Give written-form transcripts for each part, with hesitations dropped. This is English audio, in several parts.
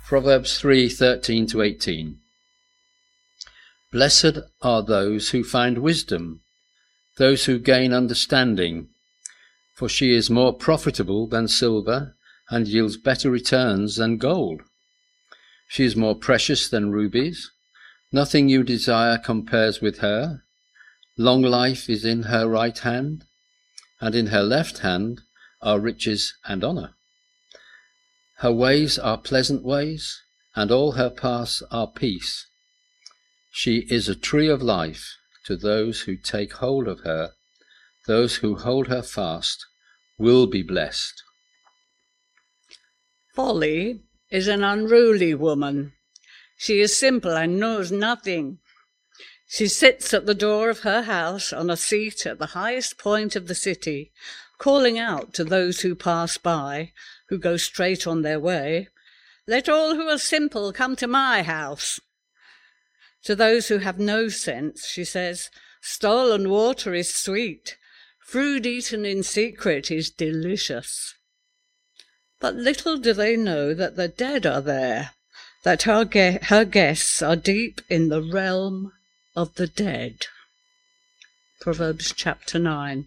Proverbs 3:13 to 18. Blessed are those who find wisdom, those who gain understanding, for she is more profitable than silver and yields better returns than gold. She is more precious than rubies. Nothing you desire compares with her. Long life is in her right hand, and in her left hand are riches and honor. Her ways are pleasant ways, and all her paths are peace. She is a tree of life to those who take hold of her. Those who hold her fast will be blessed. Folly is an unruly woman. She is simple and knows nothing. She sits at the door of her house on a seat at the highest point of the city, calling out to those who pass by, who go straight on their way, "Let all who are simple come to my house." To those who have no sense, she says, "Stolen water is sweet. Food eaten in secret is delicious." But little do they know that the dead are there, that her guests are deep in the realm of the dead. Proverbs chapter 9.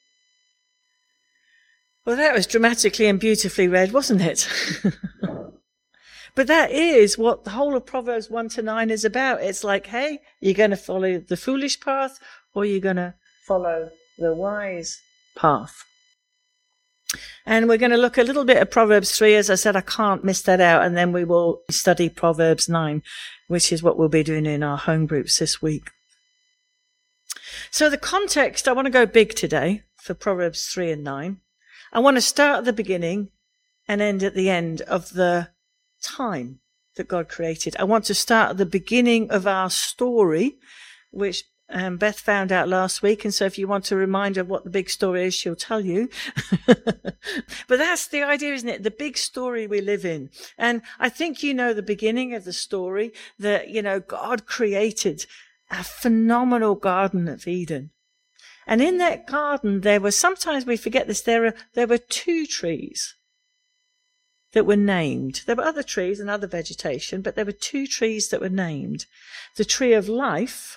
Well, that was dramatically and beautifully read, wasn't it? But that is what the whole of Proverbs 1 to 9 is about. It's like, hey, you're going to follow the foolish path, or you're going to follow the wise path. And we're going to look a little bit at Proverbs 3. As I said, I can't miss that out. And then we will study Proverbs 9, which is what we'll be doing in our home groups this week. So the context, I want to go big today for Proverbs 3 and 9. I want to start at the beginning and end at the end of the time that God created. I want to start at the beginning of our story, which Beth found out last week. And so if you want a reminder of what the big story is, she'll tell you. But that's the idea, isn't it? The big story we live in. And I think you know the beginning of the story that, God created a phenomenal Garden of Eden. And in that garden, there were, sometimes we forget this, there were two trees that were named. There were other trees and other vegetation, but there were two trees that were named. The tree of life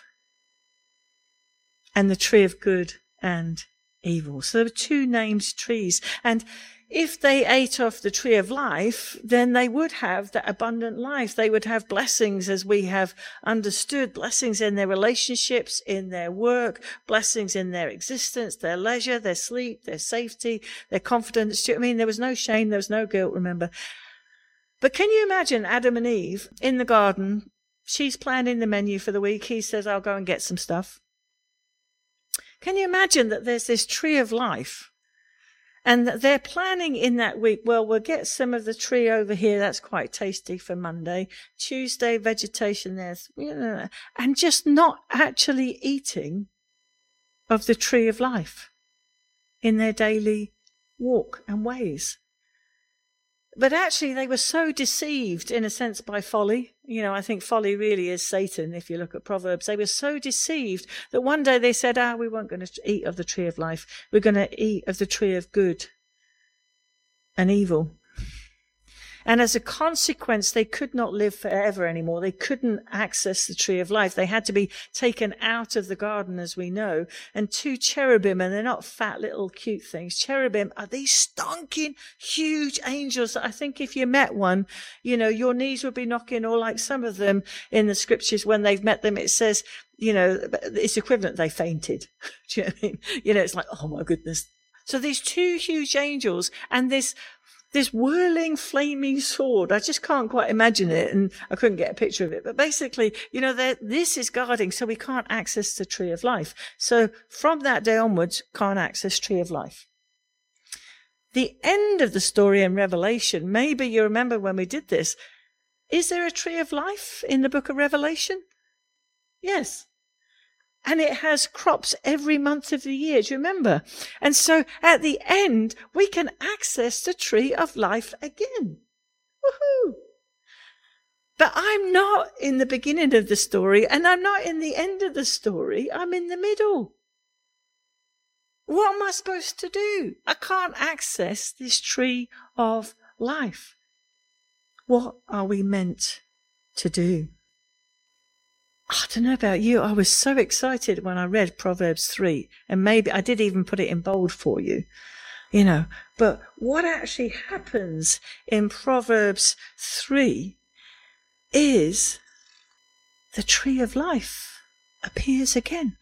and the tree of good and evil. So there were two named trees. And if they ate off the tree of life, then they would have that abundant life. They would have blessings, as we have understood, blessings in their relationships, in their work, blessings in their existence, their leisure, their sleep, their safety, their confidence. Do you know what I mean? There was no shame, there was no guilt, remember. But can you imagine Adam and Eve in the garden? She's planning the menu for the week. He says, "I'll go and get some stuff." Can you imagine that there's this tree of life? And they're planning in that week, well, we'll get some of the tree over here. That's quite tasty for Monday. Tuesday, vegetation there's, and just not actually eating of the tree of life in their daily walk and ways. But actually, they were so deceived, in a sense, by folly. I think folly really is Satan, if you look at Proverbs. They were so deceived that one day they said, we weren't going to eat of the tree of life. We're going to eat of the tree of good and evil. And as a consequence, they could not live forever anymore. They couldn't access the tree of life. They had to be taken out of the garden, as we know. And two cherubim, and they're not fat little cute things. Cherubim are these stonking, huge angels that I think if you met one, your knees would be knocking, or like some of them in the scriptures, when they've met them, it says, it's equivalent, they fainted. Do you know what I mean? It's like, oh my goodness. So these two huge angels and this whirling, flaming sword. I just can't quite imagine it, and I couldn't get a picture of it. But basically, this is guarding, so we can't access the tree of life. So from that day onwards, can't access tree of life. The end of the story in Revelation, maybe you remember when we did this, is there a tree of life in the book of Revelation? Yes. And it has crops every month of the year. Do you remember? And so at the end, we can access the tree of life again. Woohoo! But I'm not in the beginning of the story, and I'm not in the end of the story. I'm in the middle. What am I supposed to do? I can't access this tree of life. What are we meant to do? I don't know about you. I was so excited when I read Proverbs 3, and maybe I did even put it in bold for you, but what actually happens in Proverbs 3 is the tree of life appears again.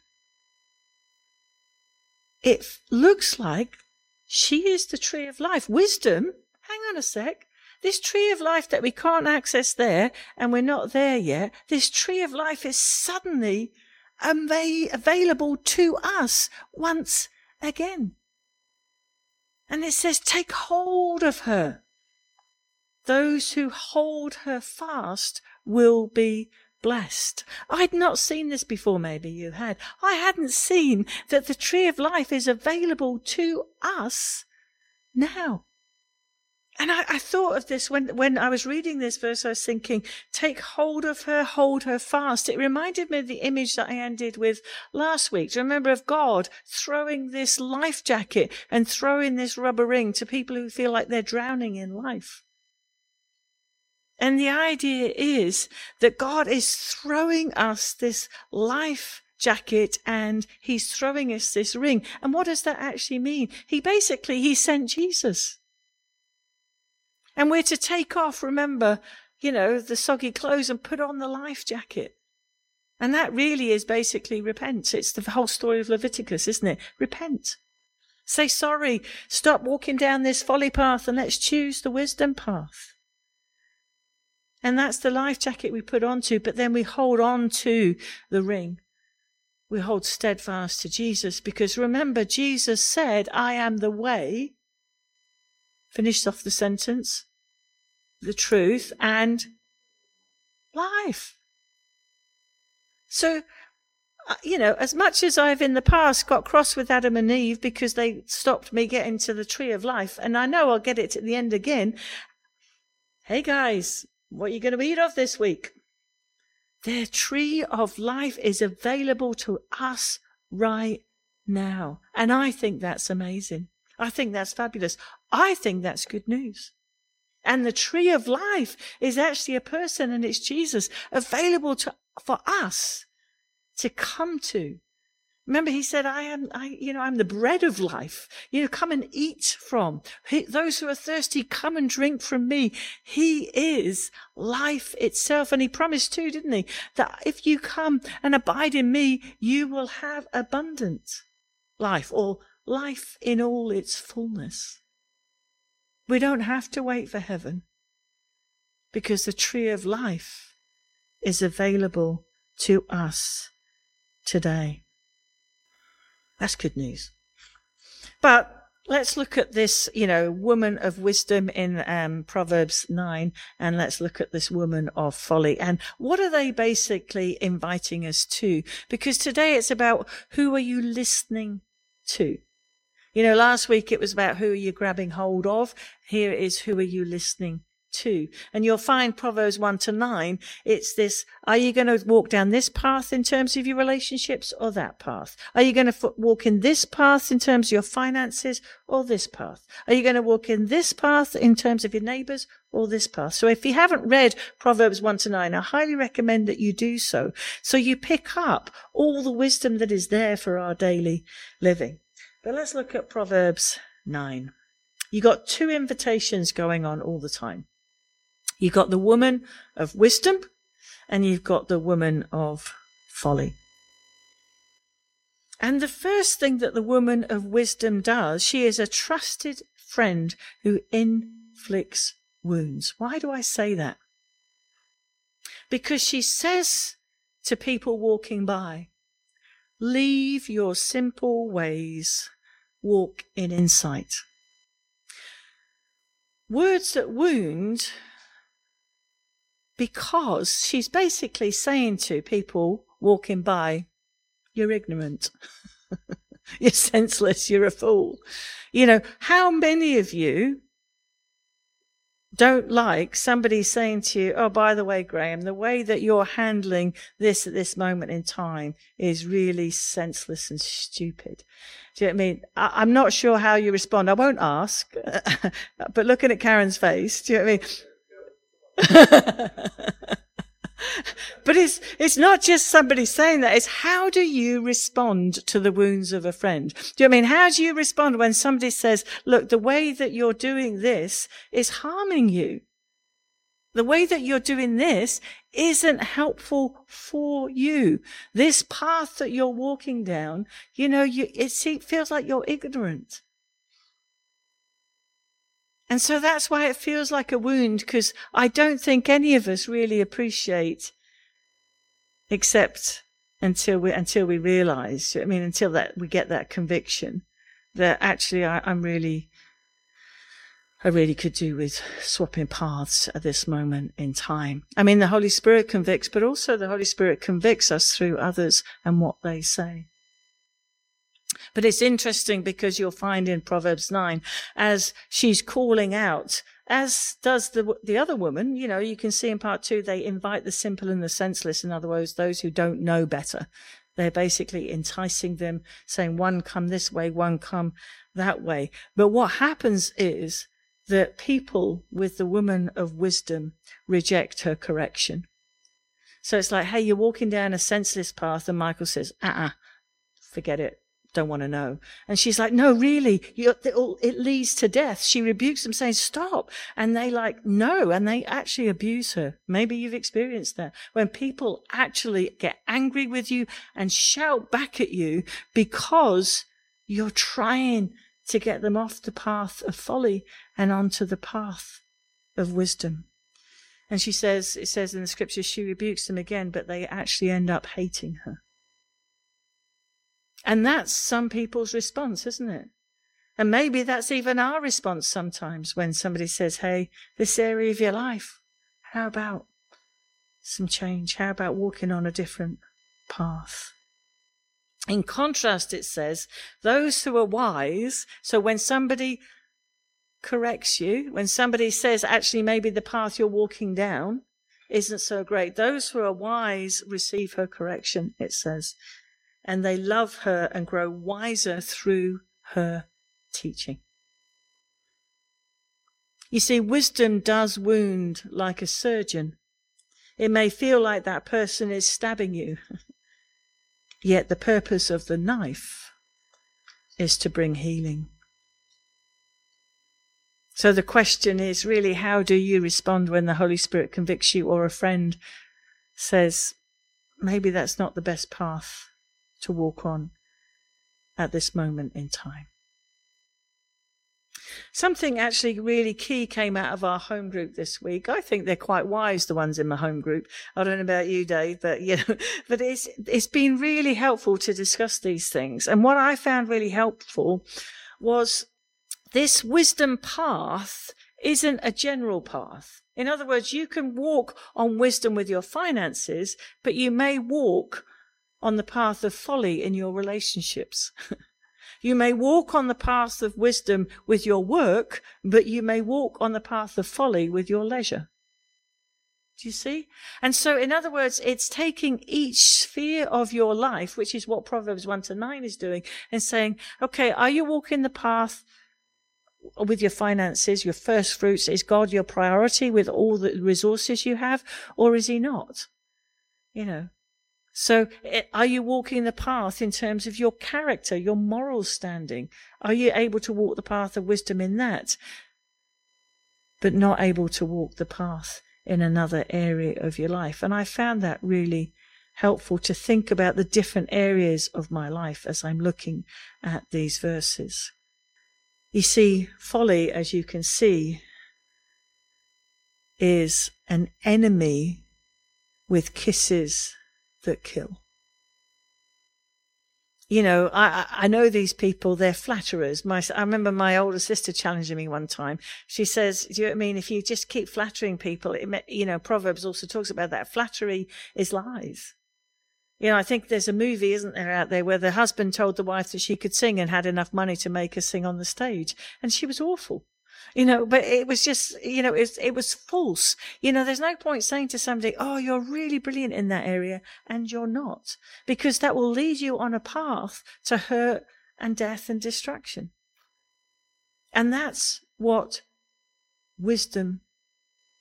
It looks like she is the tree of life. Wisdom, hang on a sec. This tree of life that we can't access there, and we're not there yet, this tree of life is suddenly available to us once again. And it says, take hold of her. Those who hold her fast will be blessed. I'd not seen this before, maybe you had. I hadn't seen that the tree of life is available to us now. And I thought of this when I was reading this verse. I was thinking, take hold of her, hold her fast. It reminded me of the image that I ended with last week. Do you remember of God throwing this life jacket and throwing this rubber ring to people who feel like they're drowning in life? And the idea is that God is throwing us this life jacket and he's throwing us this ring. And what does that actually mean? He sent Jesus. And we're to take off, remember, the soggy clothes and put on the life jacket. And that really is basically repent. It's the whole story of Leviticus, isn't it? Repent. Say sorry. Stop walking down this folly path and let's choose the wisdom path. And that's the life jacket we put onto, but then we hold on to the ring. We hold steadfast to Jesus because remember, Jesus said, I am the way. Finished off the sentence, the truth and life. So, as much as I've in the past got cross with Adam and Eve because they stopped me getting to the tree of life, and I know I'll get it at the end again. Hey guys, what are you going to eat of this week? The tree of life is available to us right now. And I think that's amazing. I think that's fabulous. I think that's good news. And the tree of life is actually a person, and it's Jesus, available for us to come to. Remember, he said, I'm the bread of life. Come and eat from. Those who are thirsty, come and drink from me. He is life itself. And he promised too, didn't he? That if you come and abide in me, you will have abundant life, or life in all its fullness. We don't have to wait for heaven because the tree of life is available to us today. That's good news. But let's look at this, woman of wisdom in Proverbs 9, and let's look at this woman of folly. And what are they basically inviting us to? Because today it's about who are you listening to? Last week it was about who are you grabbing hold of. Here it is, who are you listening to? And you'll find Proverbs 1-9, it's this, are you going to walk down this path in terms of your relationships or that path? Are you going to walk in this path in terms of your finances or this path? Are you going to walk in this path in terms of your neighbours or this path? So if you haven't read Proverbs 1-9, I highly recommend that you do so. So you pick up all the wisdom that is there for our daily living. But let's look at Proverbs 9. You got two invitations going on all the time. You've got the woman of wisdom and you've got the woman of folly. And the first thing that the woman of wisdom does, she is a trusted friend who inflicts wounds. Why do I say that? Because she says to people walking by, leave your simple ways, walk in insight. Words that wound, because she's basically saying to people walking by, you're ignorant, you're senseless, you're a fool. How many of you don't like somebody saying to you, oh, by the way, Graham, the way that you're handling this at this moment in time is really senseless and stupid. Do you know what I mean? I'm not sure how you respond. I won't ask, but looking at Karen's face, do you know what I mean? But it's not just somebody saying that. It's how do you respond to the wounds of a friend? Do you know what I mean? How do you respond when somebody says, look, the way that you're doing this is harming you. The way that you're doing this isn't helpful for you. This path that you're walking down, it feels like you're ignorant. And so that's why it feels like a wound, because I don't think any of us really appreciate, except until we realize, until that we get that conviction that actually I really could do with swapping paths at this moment in time. The Holy Spirit convicts, but also the Holy Spirit convicts us through others and what they say. But it's interesting because you'll find in Proverbs 9, as she's calling out, as does the other woman, you can see in part 2, they invite the simple and the senseless. In other words, those who don't know better. They're basically enticing them, saying one come this way, one come that way. But what happens is that people with the woman of wisdom reject her correction. So it's like, hey, you're walking down a senseless path, and Michael says, forget it. Don't want to know. And she's like, no, really, it leads to death. She rebukes them, saying, stop. And they no, and they actually abuse her. Maybe you've experienced that, when people actually get angry with you and shout back at you because you're trying to get them off the path of folly and onto the path of wisdom. And it says in the scriptures, she rebukes them again, but they actually end up hating her. And that's some people's response, isn't it? And maybe that's even our response sometimes when somebody says, hey, this area of your life, how about some change? How about walking on a different path? In contrast, it says, those who are wise, so when somebody corrects you, when somebody says, actually, maybe the path you're walking down isn't so great, those who are wise receive her correction, it says. And they love her and grow wiser through her teaching. You see, wisdom does wound like a surgeon. It may feel like that person is stabbing you, yet the purpose of the knife is to bring healing. So the question is really, how do you respond when the Holy Spirit convicts you, or a friend says, maybe that's not the best path to walk on at this moment in time? Something actually really key came out of our home group this week. I think they're quite wise, the ones in my home group. I don't know about you, Dave, but but it's been really helpful to discuss these things. And what I found really helpful was this wisdom path isn't a general path. In other words, you can walk on wisdom with your finances, but you may walk on the path of folly in your relationships. You may walk on the path of wisdom with your work, but you may walk on the path of folly with your leisure. Do you see? And so, in other words, it's taking each sphere of your life, which is what Proverbs 1-9 is doing, and saying, okay, are you walking the path with your finances, your first fruits? Is God your priority with all the resources you have, or is he not? So are you walking the path in terms of your character, your moral standing? Are you able to walk the path of wisdom in that, but not able to walk the path in another area of your life? And I found that really helpful to think about the different areas of my life as I'm looking at these verses. You see, folly, as you can see, is an enemy with kisses that kill. I know these people, they're flatterers. I remember my older sister challenging me one time. She says, do you know what I mean? If you just keep flattering people, Proverbs also talks about that. Flattery is lies. I think there's a movie, isn't there, out there where the husband told the wife that she could sing and had enough money to make her sing on the stage. And she was awful. But it was just, it was false. There's no point saying to somebody, oh, you're really brilliant in that area, and you're not, because that will lead you on a path to hurt and death and destruction. And that's what wisdom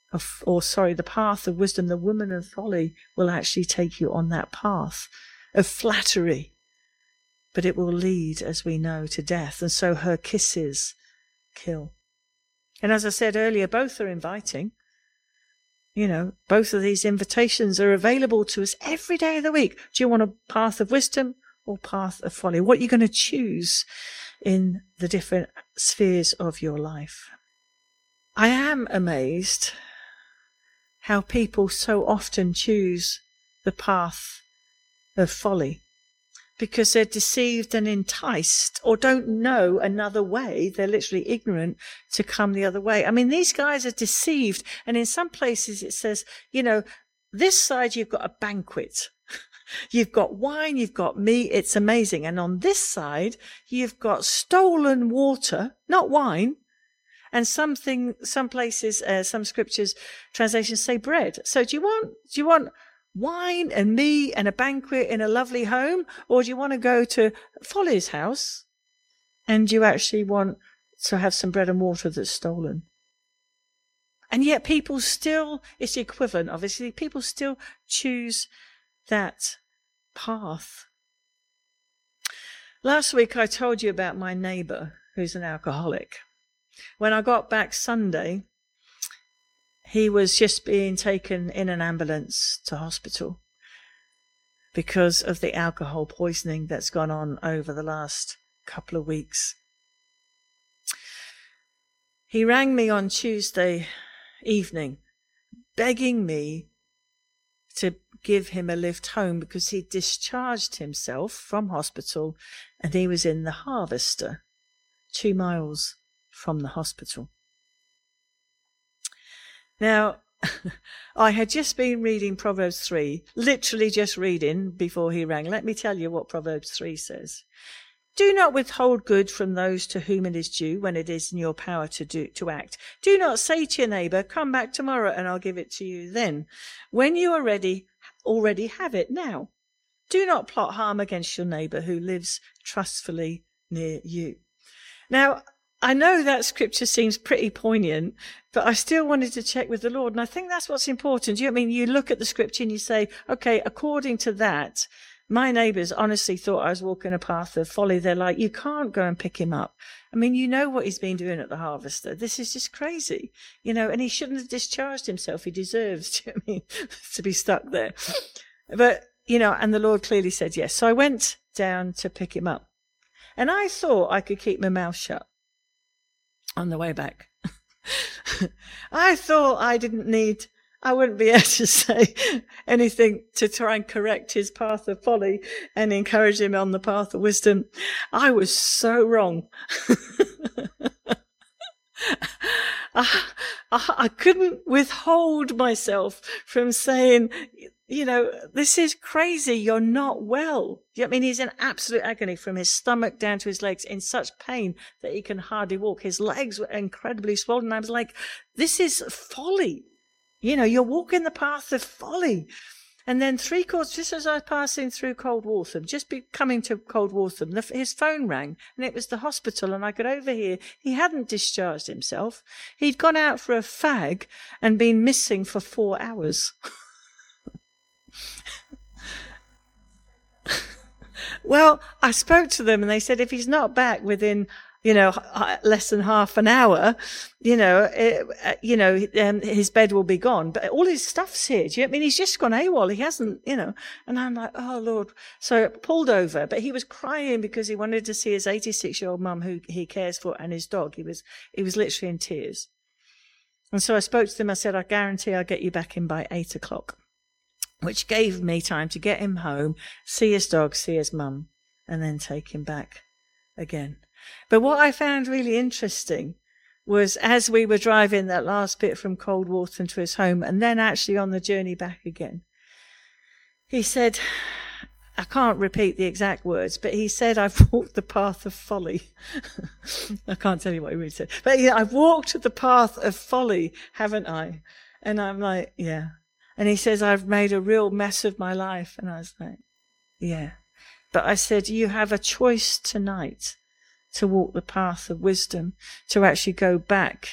the path of wisdom, the woman of folly will actually take you on that path of flattery. But it will lead, as we know, to death. And so her kisses kill. And as I said earlier, both are inviting. Both of these invitations are available to us every day of the week. Do you want a path of wisdom or path of folly? What are you going to choose in the different spheres of your life? I am amazed how people so often choose the path of folly because they're deceived and enticed or don't know another way. They're literally ignorant to come the other way. I mean, these guys are deceived. And in some places it says, this side you've got a banquet. You've got wine, you've got meat. It's amazing. And on this side, you've got stolen water, not wine. And some places, some scriptures, translations say bread. So do you want wine and meat and a banquet in a lovely home, or do you want to go to Folly's house and do you actually want to have some bread and water that's stolen? And yet people still, it's the equivalent, obviously, people still choose that path. Last week I told you about my neighbour who's an alcoholic. When I got back Sunday, he was just being taken in an ambulance to hospital because of the alcohol poisoning that's gone on over the last couple of weeks. He rang me on Tuesday evening, begging me to give him a lift home because he discharged himself from hospital and he was in the Harvester, 2 miles from the hospital. Now, I had just been reading Proverbs 3, literally just reading before he rang. Let me tell you what Proverbs 3 says. Do not withhold good from those to whom it is due when it is in your power to act. Do not say to your neighbour, come back tomorrow and I'll give it to you then. When you are ready, already have it now. Do not plot harm against your neighbour who lives trustfully near you. Now, I know that scripture seems pretty poignant, but I still wanted to check with the Lord. And I think that's what's important. You look at the scripture and you say, okay, according to that, my neighbours honestly thought I was walking a path of folly. They're like, you can't go and pick him up. I mean, you know what he's been doing at the Harvester. This is just crazy, and he shouldn't have discharged himself. He deserves, to be stuck there. But, and the Lord clearly said yes. So I went down to pick him up and I thought I could keep my mouth shut on the way back. I thought I wouldn't be able to say anything to try and correct his path of folly and encourage him on the path of wisdom. I was so wrong. I couldn't withhold myself from saying, this is crazy. You're not well. He's in absolute agony from his stomach down to his legs, in such pain that he can hardly walk. His legs were incredibly swollen. I was like, this is folly. You're walking the path of folly. And then just as I was passing through Coldwatham, coming to Coldwatham, his phone rang and it was the hospital and I could overhear he hadn't discharged himself. He'd gone out for a fag and been missing for 4 hours. Well, I spoke to them and they said if he's not back within less than half an hour, his bed will be gone. But all his stuff's here. Do you know what I mean? He's just gone AWOL. He hasn't, and I'm like, oh, Lord. So I pulled over, but he was crying because he wanted to see his 86-year-old mum who he cares for and his dog. He was literally in tears. And so I spoke to them. I said, I guarantee I'll get you back in by 8 o'clock, which gave me time to get him home, see his dog, see his mum, and then take him back again. But what I found really interesting was as we were driving that last bit from Coldwatham to his home and then actually on the journey back again, he said, I can't repeat the exact words, but he said, I've walked the path of folly. I can't tell you what he really said. But I've walked the path of folly, haven't I? And I'm like, yeah. And he says, I've made a real mess of my life. And I was like, yeah. But I said, you have a choice tonight to walk the path of wisdom, to actually go back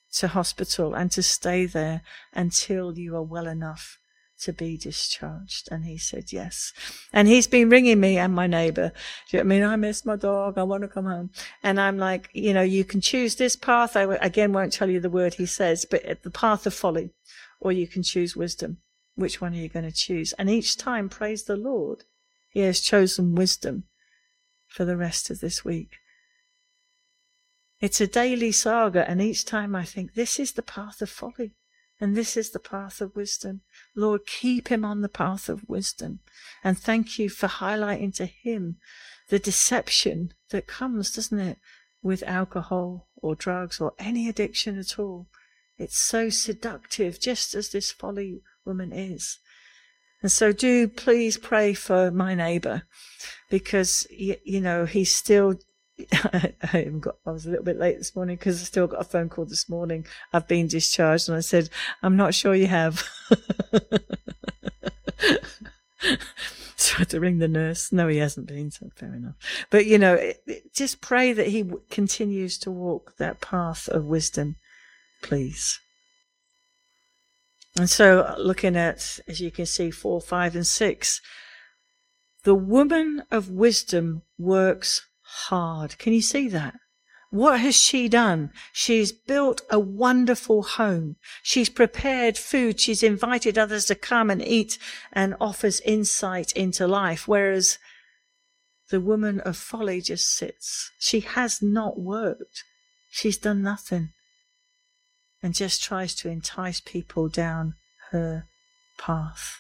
to hospital and to stay there until you are well enough to be discharged? And he said yes. And he's been ringing me and my neighbour. Do you know what I mean? I miss my dog. I want to come home. And I'm like, you can choose this path. I again won't tell you the word he says, but the path of folly, or you can choose wisdom. Which one are you going to choose? And each time, praise the Lord, he has chosen wisdom for the rest of this week. It's a daily saga, and each time I think, this is the path of folly. And this is the path of wisdom. Lord, keep him on the path of wisdom. And thank you for highlighting to him the deception that comes, doesn't it, with alcohol or drugs or any addiction at all. It's so seductive, just as this folly woman is. And so do please pray for my neighbour, because, he's still... I was a little bit late this morning because I still got a phone call this morning. I've been discharged, and I said, I'm not sure you have. So I had to ring the nurse. No, he hasn't been, so fair enough. But, just pray that he continues to walk that path of wisdom, please. And so looking at, as you can see, 4, 5, and 6, the woman of wisdom works hard. Can you see that? What has she done? She's built a wonderful home. She's prepared food. She's invited others to come and eat and offers insight into life. Whereas the woman of folly just sits. She has not worked. She's done nothing. And just tries to entice people down her path.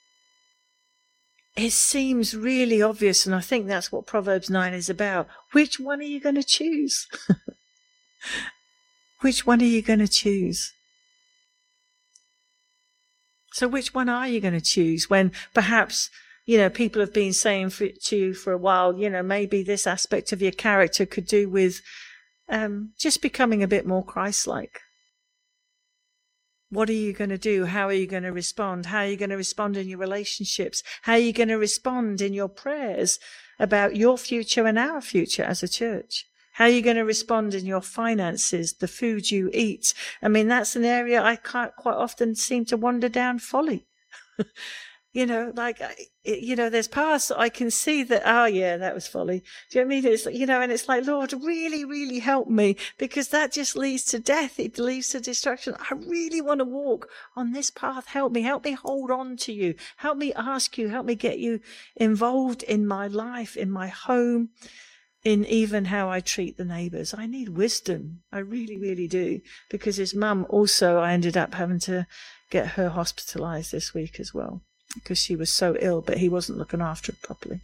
It seems really obvious, and I think that's what Proverbs 9 is about. Which one are you going to choose? Which one are you going to choose? So which one are you going to choose when perhaps, people have been saying to you for a while, maybe this aspect of your character could do with just becoming a bit more Christ-like. What are you going to do? How are you going to respond? How are you going to respond in your relationships? How are you going to respond in your prayers about your future and our future as a church? How are you going to respond in your finances, the food you eat? I mean, that's an area I quite often seem to wander down folly. There's paths that I can see that, oh yeah, that was folly. Do you know what I mean? It's, and it's like, Lord, really, really help me, because that just leads to death. It leads to destruction. I really want to walk on this path. Help me hold on to you. Help me ask you, help me get you involved in my life, in my home, in even how I treat the neighbours. I need wisdom. I really, really do. Because his mum also, I ended up having to get her hospitalised this week as well, because she was so ill, but he wasn't looking after her properly.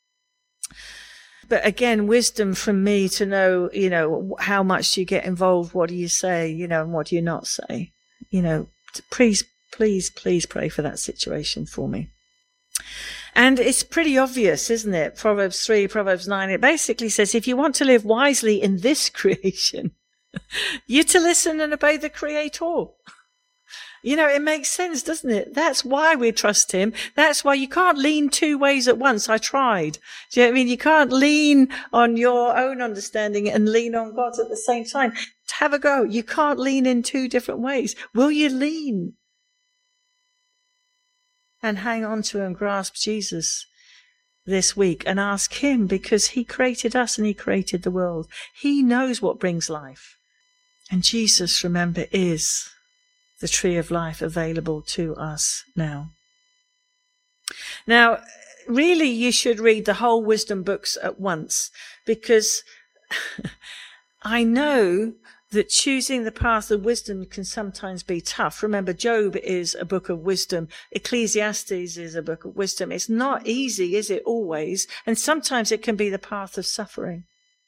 But again, wisdom from me to know, how much do you get involved? What do you say, and what do you not say? Please pray for that situation for me. And it's pretty obvious, isn't it? Proverbs 3, Proverbs 9, it basically says, if you want to live wisely in this creation, you're to listen and obey the Creator. It makes sense, doesn't it? That's why we trust him. That's why you can't lean two ways at once. I tried. Do you know what I mean? You can't lean on your own understanding and lean on God at the same time. Have a go. You can't lean in two different ways. Will you lean and hang on to and grasp Jesus this week and ask him, because he created us and he created the world. He knows what brings life. And Jesus, remember, is the tree of life available to us now. Now, really, you should read the whole wisdom books at once, because I know that choosing the path of wisdom can sometimes be tough. Remember, Job is a book of wisdom. Ecclesiastes is a book of wisdom. It's not easy, is it, always? And sometimes it can be the path of suffering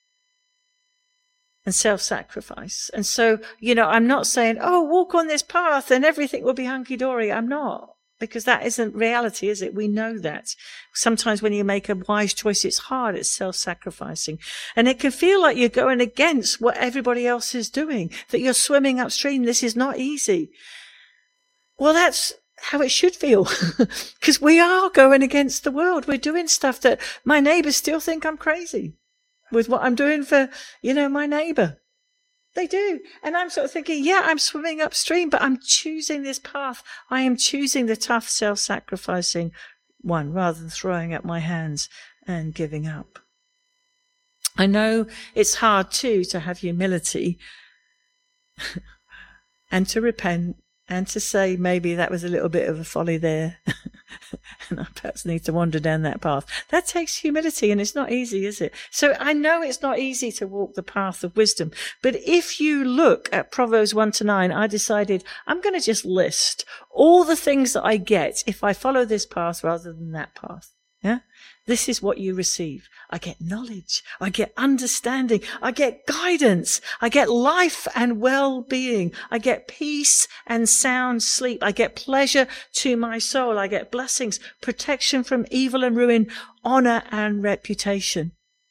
and self-sacrifice. And so, I'm not saying, walk on this path and everything will be hunky-dory. I'm not, because that isn't reality, is it? We know that. Sometimes when you make a wise choice, it's hard. It's self-sacrificing. And it can feel like you're going against what everybody else is doing, that you're swimming upstream. This is not easy. Well, that's how it should feel, because we are going against the world. We're doing stuff that my neighbours still think I'm crazy with what I'm doing for, my neighbour. They do. And I'm sort of thinking, yeah, I'm swimming upstream, but I'm choosing this path. I am choosing the tough, self-sacrificing one rather than throwing up my hands and giving up. I know it's hard too to have humility and to repent and to say maybe that was a little bit of a folly there and I perhaps need to wander down that path. That takes humility, and it's not easy, is it? So I know it's not easy to walk the path of wisdom, but if you look at Proverbs 1-9, I decided I'm going to just list all the things that I get if I follow this path rather than that path. Yeah? This is what you receive. I get knowledge. I get understanding. I get guidance. I get life and well-being. I get peace and sound sleep. I get pleasure to my soul. I get blessings, protection from evil and ruin, honor and reputation.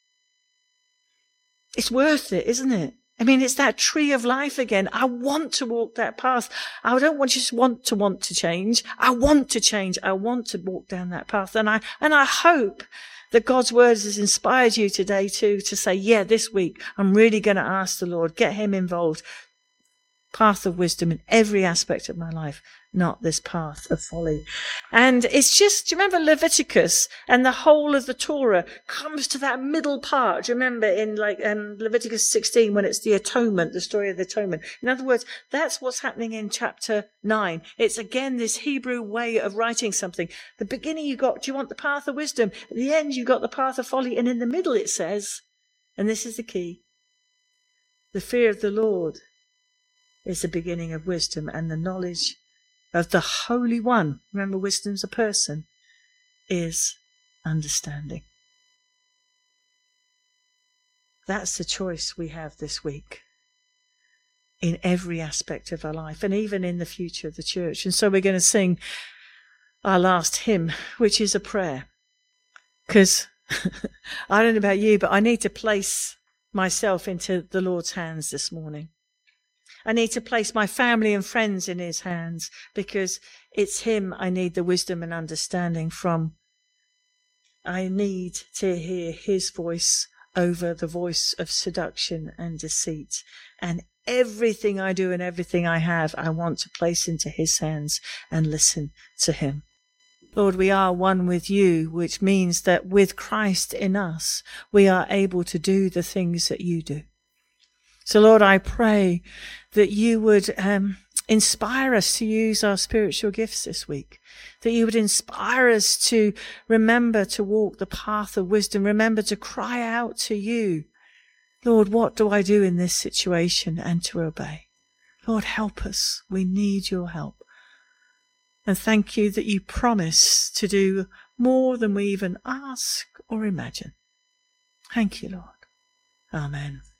It's worth it, isn't it? I mean, it's that tree of life again. I want to walk that path. I don't just want to change. I want to change. I want to walk down that path. And I hope that God's words has inspired you today too, to say, yeah, this week I'm really going to ask the Lord, get him involved. Path of wisdom in every aspect of my life, not this path of folly. And it's just, do you remember Leviticus and the whole of the Torah comes to that middle part? Do you remember in Leviticus 16 when it's the atonement, the story of the atonement? In other words, that's what's happening in chapter 9. It's again this Hebrew way of writing something. The beginning you got, do you want the path of wisdom? At the end you got the path of folly. And in the middle it says, and this is the key, the fear of the Lord is the beginning of wisdom, and the knowledge of the Holy One, remember wisdom's a person, is understanding. That's the choice we have this week in every aspect of our life and even in the future of the church. And so we're going to sing our last hymn, which is a prayer. Because I don't know about you, but I need to place myself into the Lord's hands this morning. I need to place my family and friends in his hands, because it's him I need the wisdom and understanding from. I need to hear his voice over the voice of seduction and deceit. And everything I do and everything I have, I want to place into his hands and listen to him. Lord, we are one with you, which means that with Christ in us, we are able to do the things that you do. So, Lord, I pray that you would inspire us to use our spiritual gifts this week, that you would inspire us to remember to walk the path of wisdom, remember to cry out to you, Lord, what do I do in this situation, and to obey. Lord, help us. We need your help. And thank you that you promise to do more than we even ask or imagine. Thank you, Lord. Amen.